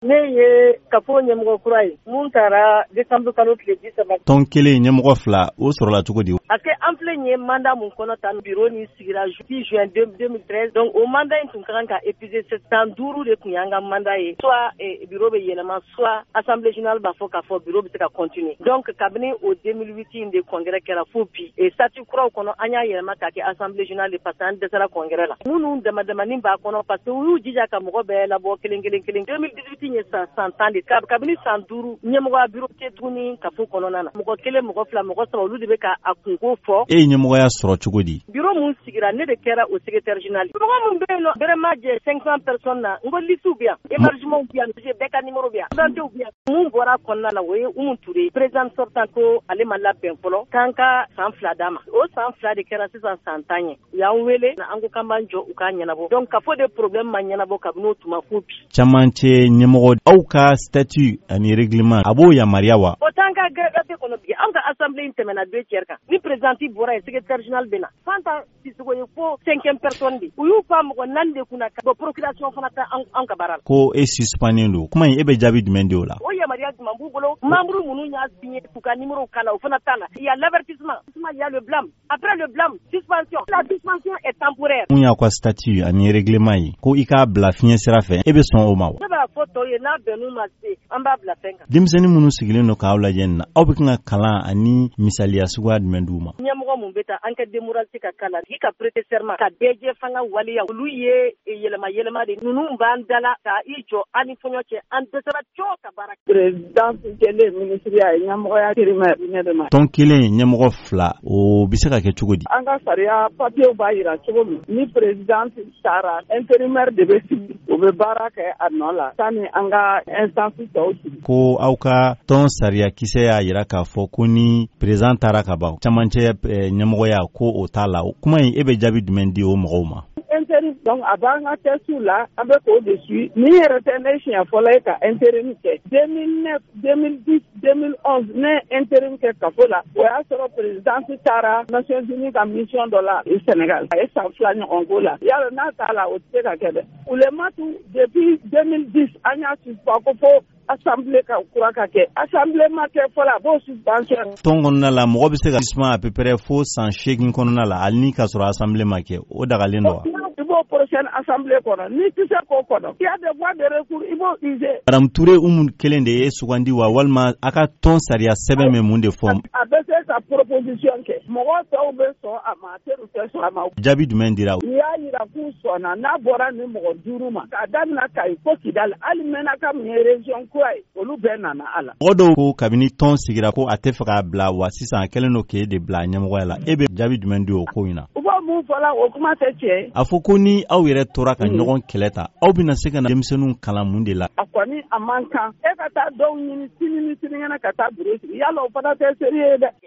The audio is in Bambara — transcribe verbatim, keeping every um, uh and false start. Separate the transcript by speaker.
Speaker 1: ne ye kafo ɲɛmɔgɔ kura ye mun taara décembre kalo tile bi saba.
Speaker 2: Tɔn kelen ɲɛmɔgɔ fila o sɔrɔla cogo di?
Speaker 1: A kɛ an filɛ nin ye mandat mun kɔnɔ tan bureau ni sigira juin deux mille treize donc o mandat in tun ka kan ka épuiser san duuru de tun y'an ka mandat ye soit eh, bureau bɛ yɛlɛma soit assemblée générale b'a fɔ k'a fɔ bureau bɛ se ka continuer donc kabini o deux mille huit in de congrès kɛra fo bi et statut kuraw kɔnɔ an y'a yɛlɛma k'a kɛ assemblée générale de parce que an dɛsɛra congrès la minnu dama damanin b'a kɔnɔ parce que u y'u jija ka mɔgɔ bɛɛ labɔ kelen kelen kelen deux mille dix-huit in ye san san tan de kabini san duuru ɲɛmɔgɔya bureau tɛ tuguni kafo kɔnɔna na mɔgɔ kelen mɔgɔ fila mɔgɔ saba olu de bɛ ka a kunko fɔ.
Speaker 2: E ye ɲɛmɔgɔya sɔrɔ cogo di?
Speaker 1: Bureau mun sigira ne de kɛra o secrétaire général. Mɔgɔ mun bɛ yen nɔ vraiment je cinq cents personnes na n ko liste bɛ yan émargement bɛ yan bɛɛ ka numéro bɛ yan identité bɛ yan mun bɔra kɔnɔna na o ye Umu Ture président sortant ko ale ma labɛn fɔlɔ k'an ka san fila d'a ma o san fila de kɛra sisan san tan ye u y'an wele an ko k'an b'an jɔ u k'a ɲɛnabɔ donc ka fɔ de problème ma ɲɛnabɔ kabini o tuma fo bi.
Speaker 2: Camancɛ ɲɛmɔgɔ aw ka statut ani règlement a b'o yamaruya wa?
Speaker 1: O t'an ka gafe kɔnɔ bi an ka assemblée in tɛmɛna deux tiers kan ni président bɔra yen secrétaire général bɛ na fanta Sisoko ye fo cinquième personne de u y'u fa mɔgɔ naani de kunna ka bɔ procuration fana ta an ka baara la.
Speaker 2: Ko e suspendé don kuma in e bɛ jaabi jumɛn di o la?
Speaker 1: O yamaruya jumɛn b'u bolo membre minnu y'a signé k'u ka numéro kala o fana t'a la il y a l'avertissement il y a le blâme après le blâme suspension la suspension est temporaire.
Speaker 2: Mun y'a ka statut ani règlement ye ko i k'a bila fiɲɛ sira fɛ e bɛ sɔn o ma wa?
Speaker 1: Ne b'a fɔ tɔw ye n'a bɛnn'u ma se an b'a bila fɛn kan.
Speaker 2: Denmisɛnnin minnu sigilen don k'aw lajɛ nin na aw bɛ kan ka kalan ani misaliya suguya jumɛn d'u ma?
Speaker 1: Ɲɛmɔgɔ mun bɛ taa enquête démocratique ka kalan k'i ka prêter serment ka D G fanga waliya olu ye yɛlɛma yɛlɛma de ninnu b'an dala ka i jɔ an ni fɔɲɔ cɛ an dɛsɛra coo ka baara.
Speaker 3: Président kelen ministériya ye ɲɛmɔgɔya périmètre ne de ma.
Speaker 2: Tɔn kelen ɲɛmɔgɔ fila o bɛ se ka kɛ cogo di?
Speaker 3: An ka sariya papiyew b'a yira cogo min ni président taara intérimaire de bɛ sigi o bɛ baara kɛ a nɔ la sanni an ka instance tɔw sigi.
Speaker 2: Ko aw ka tɔn sariya kisɛ y'a yira k'a fɔ ko ni président taara ka ban camancɛ ɲɛmɔgɔya ko o t'a la kuma in e bɛ jaabi jumɛn di o mɔgɔw ma?
Speaker 3: Intérim donc a b'an ka tɛsiw la an bɛ k'o de suit ni yɛrɛ tɛ ne siɲɛ fɔlɔ ye ka intérim kɛ deux mille neuf deux mille dix deux mille onze ne intérim kɛ kafo la o y'a sɔrɔ présidence taara Nations Unies ka mission dɔ la Sénégal a ye san fila ɲɔgɔn k'o la yalɔ n'a t'a la o tɛ se ka kɛ dɛ ulematu depuis deux mille dix an y'a suspend ko fo assemblée ka kura ka kɛ assemblée ma kɛ fɔlɔ a b'o suspension.
Speaker 2: Tɔn kɔnɔna la mɔgɔ bɛ se ka suspend à peu près fo san seegin kɔnɔna la hali ni k'a sɔrɔ assemblée ma kɛ o dagalen don wa?
Speaker 3: I b'o prochaine assemblée kɔnɔ ni tɛ se k'o kɔnɔ il y a des voies de recours i b'o user.
Speaker 2: Madame Touré Umu kelen de ye sugandi wa walima a ka tɔn sariya sɛbɛn bɛ mun de fɔ?
Speaker 3: A bɛ se ka proposition kɛ mɔgɔ tɔw bɛ sɔn a ma teriw tɛ sɔn a ma.
Speaker 2: Jaabi jumɛn dira?
Speaker 3: N'i y'a yira k'u sɔnna n'a bɔra ni mɔgɔ duuru ma k'a daminɛ Kayi fo Kidali hali Menaka min ye région kura ye olu bɛɛ nana a la.
Speaker 2: Mɔgɔ dɔw ko kabini tɔn sigira ko a tɛ fɛ k'a bila wa sisan a kɛlen don k'e de bila ɲɛmɔgɔya la e bɛ jaabi jumɛn di o ko in na?
Speaker 3: U b'o mun fɔ la o kuma tɛ tiɲɛ.
Speaker 2: A fɔ ko ni aw yɛrɛ tora ka ɲɔgɔn kɛlɛ ta aw bɛna se ka na denmisɛnninw kalan mun de la?
Speaker 3: A kɔni a man kan e ka taa dɔw ɲini sini ni sinikɛnɛ ka taa bureau sigi yala o fana tɛ sérieux ye dɛ.